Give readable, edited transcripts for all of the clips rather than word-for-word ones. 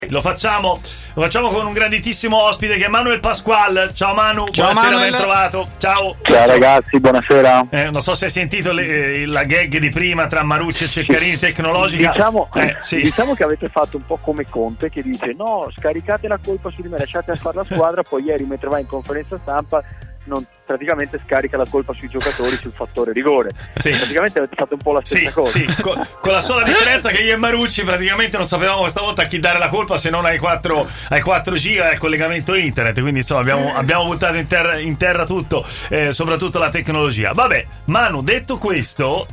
Lo facciamo con un grandissimo ospite che è Manuel Pasqual. Ciao Manu, ciao buonasera, Manuel. ben trovato. Ciao ragazzi, buonasera. Non so se hai sentito la gag di prima tra Marucci e Ceccarini tecnologica. Diciamo che avete fatto un po' come Conte, che dice no, scaricate la colpa su di me, lasciate fare la squadra. Poi ieri mentre va in conferenza stampa praticamente scarica la colpa sui giocatori sul fattore rigore. Praticamente avete fatto un po' la stessa cosa. Con la sola differenza che io e Marucci praticamente non sapevamo questa volta a chi dare la colpa, se non ai 4G e al collegamento internet. Quindi insomma abbiamo buttato in terra tutto, soprattutto la tecnologia. Vabbè, Manu, detto questo,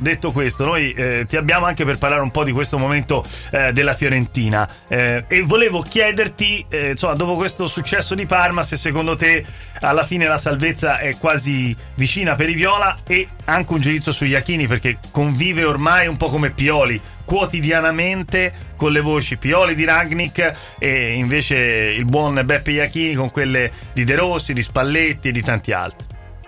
noi ti abbiamo anche per parlare un po' di questo momento della Fiorentina, e volevo chiederti, insomma, dopo questo successo di Parma, se secondo te alla fine la salvezza è quasi vicina per i viola, e anche un giudizio su Iachini, perché convive ormai un po' come Pioli quotidianamente con le voci Pioli di Rangnick e invece il buon Beppe Iachini con quelle di De Rossi, di Spalletti e di tanti altri.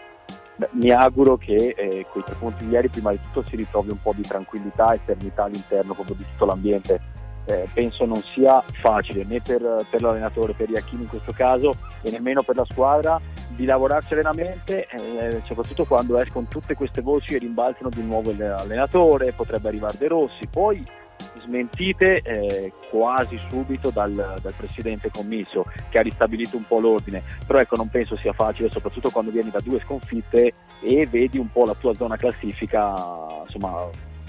Mi auguro che quei 3 punti di ieri prima di tutto si ritrovi un po' di tranquillità e serenità all'interno proprio di tutto l'ambiente. Penso non sia facile né per l'allenatore, per Iachini in questo caso, e nemmeno per la squadra, di lavorare serenamente, soprattutto quando escono tutte queste voci e rimbalzano di nuovo l'allenatore, potrebbe arrivare De Rossi, poi smentite quasi subito dal presidente commisso, che ha ristabilito un po' l'ordine. Però ecco, non penso sia facile, soprattutto quando vieni da 2 sconfitte e vedi un po' la tua zona classifica, insomma,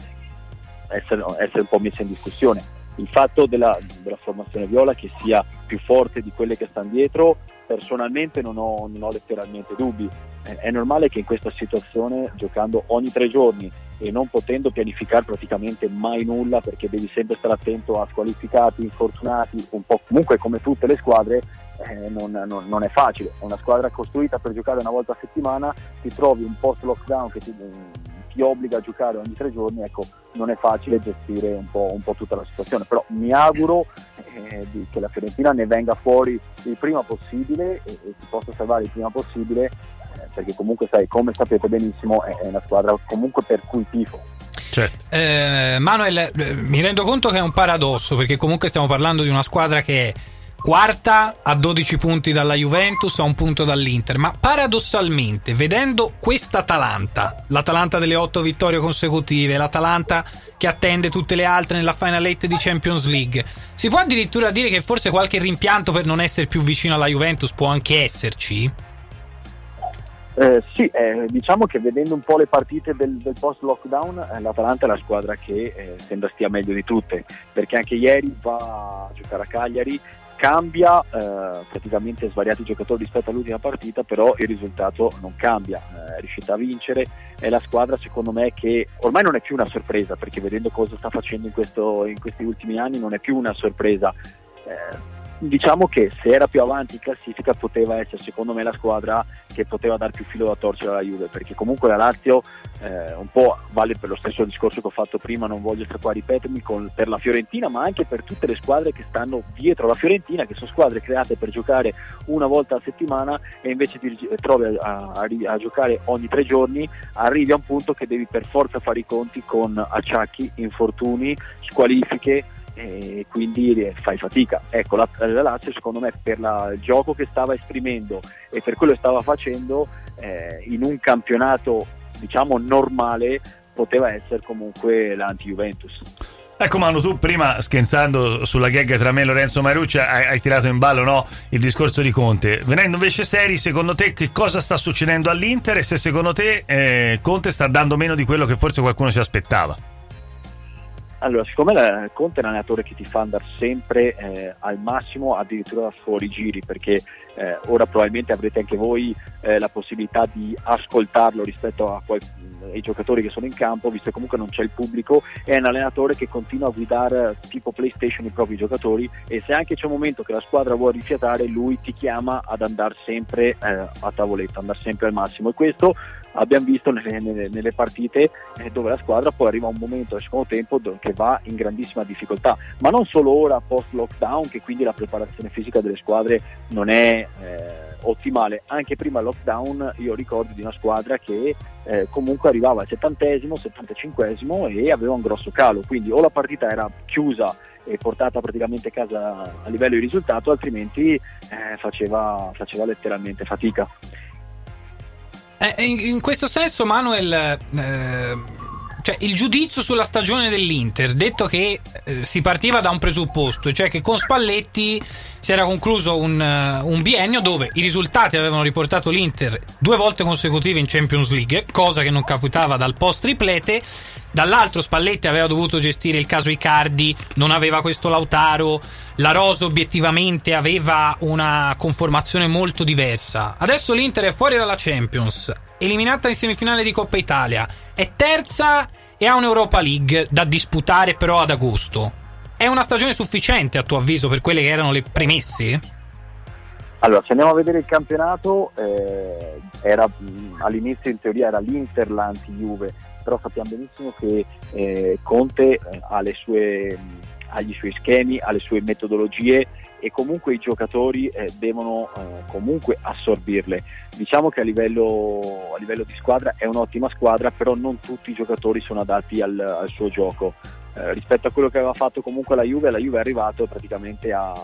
essere un po' messa in discussione. Il fatto della formazione viola che sia più forte di quelle che stanno dietro, personalmente non ho letteralmente dubbi. È normale che in questa situazione, giocando ogni 3 giorni e non potendo pianificare praticamente mai nulla, perché devi sempre stare attento a squalificati, infortunati, un po' comunque come tutte le squadre, non è facile. È una squadra costruita per giocare una volta a settimana, ti trovi un post lockdown che ti obbliga a giocare ogni 3 giorni, ecco, non è facile gestire un po' tutta la situazione. Però mi auguro che la Fiorentina ne venga fuori il prima possibile e si possa salvare il prima possibile, perché comunque come sapete benissimo è una squadra comunque per cui tifo. Certo. Manuel, mi rendo conto che è un paradosso, perché comunque stiamo parlando di una squadra che è quarta a 12 punti dalla Juventus, a 1 punto dall'Inter, ma paradossalmente, vedendo quest'Atalanta, l'Atalanta delle 8 vittorie consecutive, l'Atalanta che attende tutte le altre nella Final 8 di Champions League, si può addirittura dire che forse qualche rimpianto per non essere più vicino alla Juventus può anche esserci? Sì, diciamo che vedendo un po' le partite del post lockdown, l'Atalanta è la squadra che sembra stia meglio di tutte, perché anche ieri va a giocare a Cagliari, cambia praticamente svariati giocatori rispetto all'ultima partita, però il risultato non cambia, è riuscita a vincere. È la squadra, secondo me, che ormai non è più una sorpresa, perché vedendo cosa sta facendo in questi ultimi anni non è più una sorpresa. Diciamo che se era più avanti in classifica poteva essere, secondo me, la squadra che poteva dar più filo da torcere alla Juve, perché comunque la Lazio un po' vale per lo stesso discorso che ho fatto prima, non voglio qua ripetermi, per la Fiorentina, ma anche per tutte le squadre che stanno dietro la Fiorentina, che sono squadre create per giocare una volta a settimana, e invece ti trovi a giocare ogni 3 giorni, arrivi a un punto che devi per forza fare i conti con acciacchi, infortuni, squalifiche, e quindi fai fatica. Ecco, la Lazio, secondo me, per il gioco che stava esprimendo e per quello che stava facendo in un campionato, diciamo, normale, poteva essere comunque l'anti-Juventus. Ecco Manu, tu prima, scherzando sulla gag tra me e Lorenzo Marucci, hai tirato in ballo, no, il discorso di Conte. Venendo invece seri, secondo te che cosa sta succedendo all'Inter, e se secondo te Conte sta dando meno di quello che forse qualcuno si aspettava? Allora, siccome Conte è un allenatore che ti fa andare sempre al massimo, addirittura fuori giri, perché ora probabilmente avrete anche voi la possibilità di ascoltarlo rispetto ai giocatori che sono in campo, visto che comunque non c'è il pubblico. È un allenatore che continua a guidare tipo PlayStation i propri giocatori, e se anche c'è un momento che la squadra vuole rifiatare, lui ti chiama ad andare sempre a tavoletta, andare sempre al massimo, e questo abbiamo visto nelle partite dove la squadra poi arriva a un momento al secondo tempo che va in grandissima difficoltà, ma non solo ora post lockdown, che quindi la preparazione fisica delle squadre non è ottimale. Anche prima del lockdown io ricordo di una squadra che comunque arrivava al 70esimo, 75esimo e aveva un grosso calo, quindi o la partita era chiusa e portata praticamente a casa a livello di risultato, altrimenti faceva letteralmente fatica. In questo senso, Manuel, cioè il giudizio sulla stagione dell'Inter, detto che si partiva da un presupposto, cioè che con Spalletti si era concluso un biennio dove i risultati avevano riportato l'Inter 2 volte consecutive in Champions League, cosa che non capitava dal post triplete. Dall'altro Spalletti aveva dovuto gestire il caso Icardi, non aveva questo Lautaro, la rosa obiettivamente aveva una conformazione molto diversa. Adesso l'Inter è fuori dalla Champions, eliminata in semifinale di Coppa Italia, è terza e ha un'Europa League da disputare però ad agosto. È una stagione sufficiente a tuo avviso per quelle che erano le premesse? Allora, se andiamo a vedere il campionato, era all'inizio in teoria era l'Inter l'anti-Juve, però sappiamo benissimo che Conte ha gli suoi schemi, ha le sue metodologie e comunque i giocatori devono comunque assorbirle. Diciamo che a livello di squadra è un'ottima squadra, però non tutti i giocatori sono adatti al suo gioco. Rispetto a quello che aveva fatto comunque la Juve è arrivato praticamente da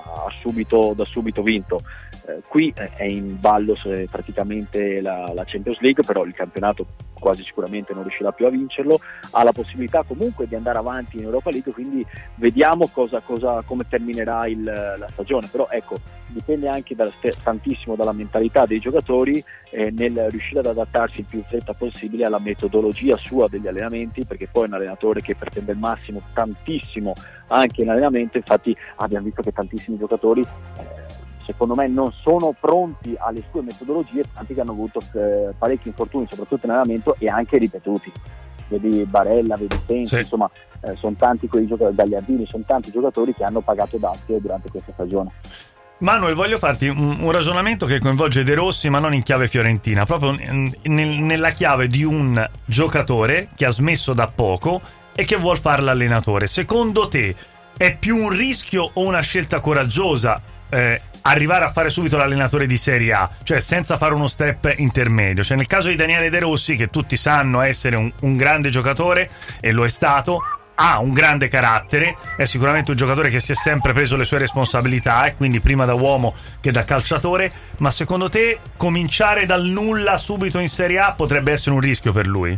subito vinto. Qui è in ballo praticamente la Champions League, però il campionato quasi sicuramente non riuscirà più a vincerlo, ha la possibilità comunque di andare avanti in Europa League, quindi vediamo come terminerà la stagione. Però ecco, dipende anche tantissimo dalla mentalità dei giocatori nel riuscire ad adattarsi il più fretta possibile alla metodologia sua degli allenamenti, perché poi è un allenatore che pretende il massimo tantissimo anche in allenamento. Infatti abbiamo visto che tantissimi giocatori secondo me non sono pronti alle sue metodologie, tanti che hanno avuto parecchi infortuni soprattutto in allenamento e anche ripetuti. Vedi Barella, vedi Sensi, sì. Insomma sono tanti quei giocatori, Gagliardini, sono tanti giocatori che hanno pagato dazio durante questa stagione. Manuel, voglio farti un ragionamento che coinvolge De Rossi, ma non in chiave fiorentina, proprio nella chiave di un giocatore che ha smesso da poco e che vuol fare l'allenatore. Secondo te è più un rischio o una scelta coraggiosa arrivare a fare subito l'allenatore di Serie A, cioè senza fare uno step intermedio? Cioè nel caso di Daniele De Rossi, che tutti sanno essere un grande giocatore e lo è stato, ha un grande carattere, è sicuramente un giocatore che si è sempre preso le sue responsabilità e quindi prima da uomo che da calciatore, ma secondo te cominciare dal nulla subito in Serie A potrebbe essere un rischio per lui?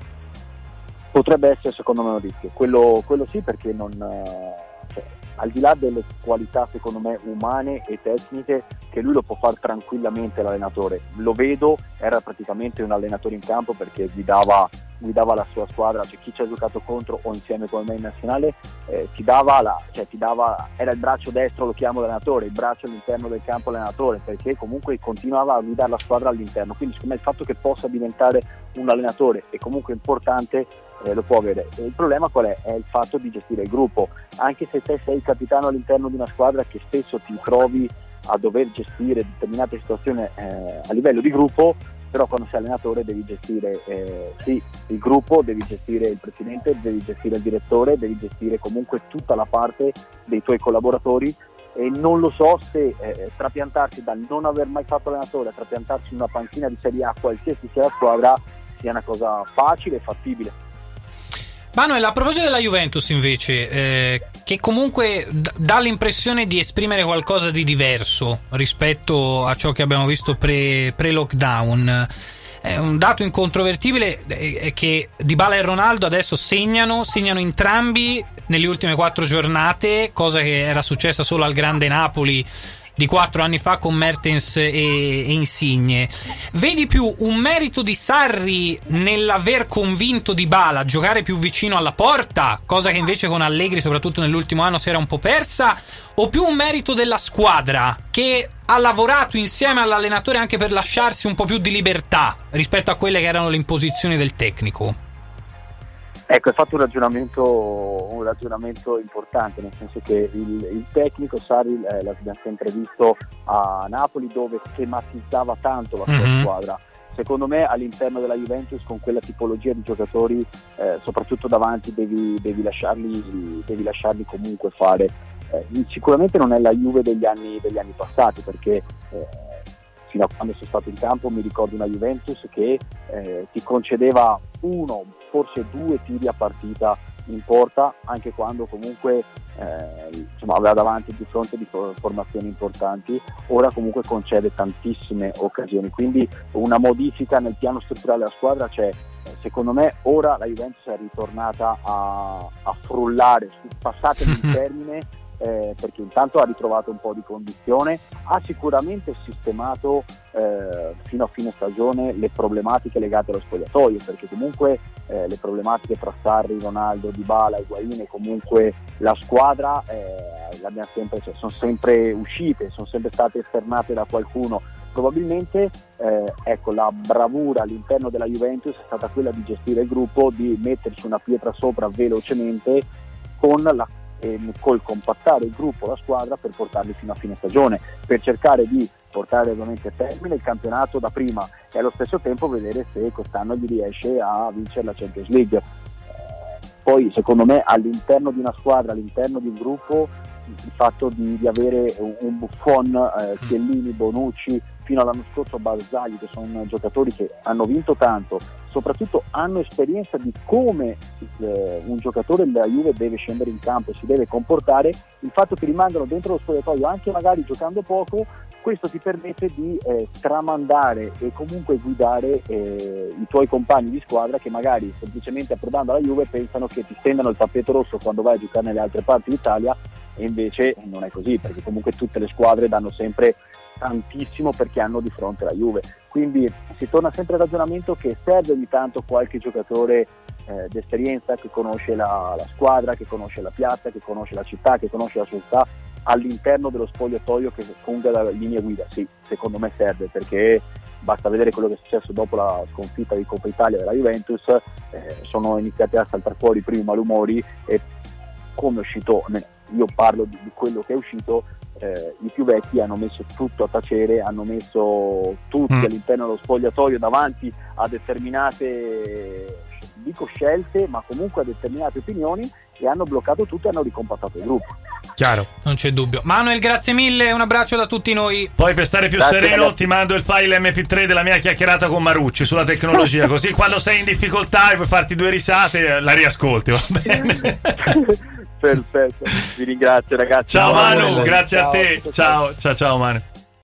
Potrebbe essere secondo me un rischio, quello sì, perché al di là delle qualità secondo me umane e tecniche, che lui lo può fare tranquillamente l'allenatore, lo vedo, era praticamente un allenatore in campo perché guidava la sua squadra, cioè chi ci ha giocato contro o insieme con me in nazionale ti dava era il braccio destro, lo chiamo l'allenatore, il braccio all'interno del campo allenatore, perché comunque continuava a guidare la squadra all'interno, quindi secondo me il fatto che possa diventare un allenatore è comunque importante, lo può avere. E il problema qual è? È il fatto di gestire il gruppo, anche se te sei il capitano all'interno di una squadra che spesso ti trovi a dover gestire determinate situazioni a livello di gruppo, però quando sei allenatore devi gestire il gruppo, devi gestire il presidente, devi gestire il direttore, devi gestire comunque tutta la parte dei tuoi collaboratori, e non lo so se trapiantarsi dal non aver mai fatto allenatore a trapiantarsi in una panchina di Serie A, qualsiasi sia la squadra, sia una cosa facile e fattibile. Manuel, a proposito della Juventus invece, che comunque dà l'impressione di esprimere qualcosa di diverso rispetto a ciò che abbiamo visto pre-lockdown, un dato incontrovertibile è che Dybala e Ronaldo adesso segnano entrambi nelle ultime 4 giornate, cosa che era successa solo al grande Napoli di 4 anni fa con Mertens e Insigne. Vedi più un merito di Sarri nell'aver convinto Dybala a giocare più vicino alla porta, cosa che invece con Allegri soprattutto nell'ultimo anno si era un po' persa, o più un merito della squadra che ha lavorato insieme all'allenatore anche per lasciarsi un po' più di libertà rispetto a quelle che erano le imposizioni del tecnico? Ecco, hai fatto un ragionamento importante, nel senso che il tecnico Sarri l'abbiamo sempre visto a Napoli, dove schematizzava tanto la sua squadra. Secondo me all'interno della Juventus, con quella tipologia di giocatori, soprattutto davanti, devi lasciarli comunque fare. Sicuramente non è la Juve degli anni passati, perché fino a quando sono stato in campo mi ricordo una Juventus che ti concedeva 1, forse 2 tiri a partita importa, anche quando comunque aveva davanti di fronte di formazioni importanti. Ora comunque concede tantissime occasioni, quindi una modifica nel piano strutturale della squadra c'è. Secondo me ora la Juventus è ritornata a frullare, passatemi il termine, perché intanto ha ritrovato un po' di condizione, ha sicuramente sistemato fino a fine stagione le problematiche legate allo spogliatoio, perché comunque le problematiche tra Sarri, Ronaldo, Dybala, Higuain e comunque la squadra sono sempre uscite, sono sempre state esternate da qualcuno. Probabilmente la bravura all'interno della Juventus è stata quella di gestire il gruppo, di metterci una pietra sopra velocemente col compattare il gruppo, la squadra, per portarli fino a fine stagione, per cercare di portare ovviamente a termine il campionato da prima e allo stesso tempo vedere se quest'anno gli riesce a vincere la Champions League. Poi secondo me all'interno di una squadra, all'interno di un gruppo, il fatto di avere un Buffon, Chiellini, Bonucci, fino all'anno scorso Barzagli, che sono giocatori che hanno vinto tanto, soprattutto hanno esperienza di come un giocatore della Juve deve scendere in campo, si deve comportare, il fatto che rimangano dentro lo spogliatoio anche magari giocando poco, questo ti permette di tramandare e comunque guidare i tuoi compagni di squadra, che magari semplicemente approdando alla Juve pensano che ti stendano il tappeto rosso quando vai a giocare nelle altre parti d'Italia, e invece non è così, perché comunque tutte le squadre danno sempre tantissimo perché hanno di fronte la Juve. Quindi si torna sempre al ragionamento che serve ogni tanto qualche giocatore d'esperienza che conosce la squadra, che conosce la piazza, che conosce la città, che conosce la società all'interno dello spogliatoio, che funga da linea guida. Sì, secondo me serve, perché basta vedere quello che è successo dopo la sconfitta di Coppa Italia della Juventus, sono iniziati a saltare fuori i primi malumori e come è uscito, io parlo di quello che è uscito, i più vecchi hanno messo tutto a tacere, hanno messo tutti all'interno dello spogliatoio davanti a determinate, dico scelte, ma comunque a determinate opinioni, e hanno bloccato tutto e hanno ricompattato il gruppo. Chiaro, non c'è dubbio. Manuel, grazie mille, un abbraccio da tutti noi. Poi per stare più sereno, ragazzi, ti mando il file MP3 della mia chiacchierata con Marucci sulla tecnologia, così quando sei in difficoltà e vuoi farti due risate la riascolti, va bene? Perfetto, vi ringrazio ragazzi. Ciao Manu, grazie a te. Ciao Manu.